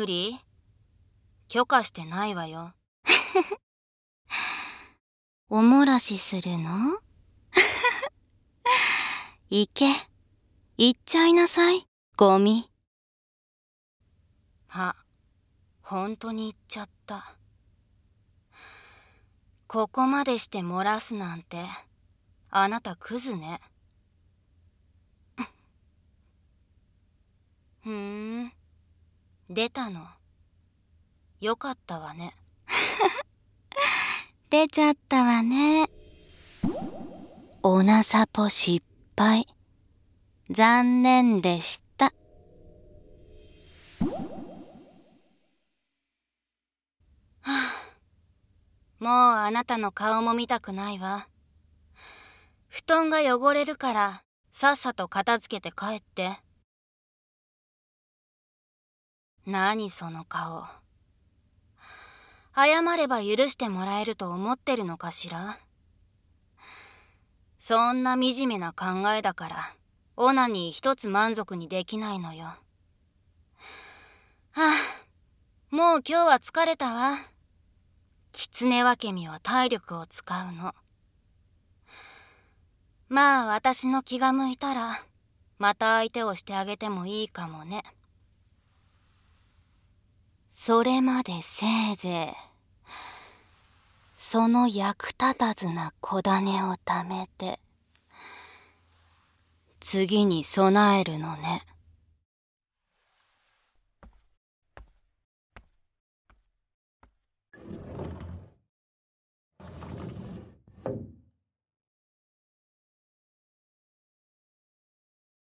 無理？許可してないわよ。 お漏らしするの？行っちゃいなさい、ゴミ。 ほんとに言っちゃった。ここまでして漏らすなんて、あなたクズね。出たの。よかったわね。 出ちゃったわね。おなさぽ失敗。残念でした。 もうあなたの顔も見たくないわ。布団が汚れるからさっさと片付けて帰って。何その顔。謝れば許してもらえると思ってるのかしら。そんな惨めな考えだからオナニー一つ満足にできないのよ。もう今日は疲れたわ。狐分け身は体力を使うの。まあ私の気が向いたらまた相手をしてあげてもいいかもね。 それまでせいぜいその役立たずな小種を貯めて次に備えるのね。